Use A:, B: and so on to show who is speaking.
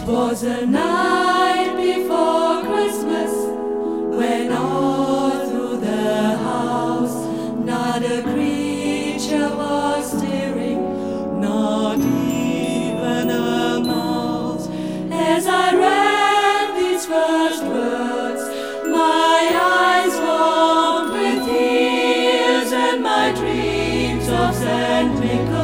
A: 'Twas the night before Christmas, when all through the house not a creature was stirring, not even a mouse. As I read these first words, my eyes warmed with tears, and my dreams of Saint Nicholas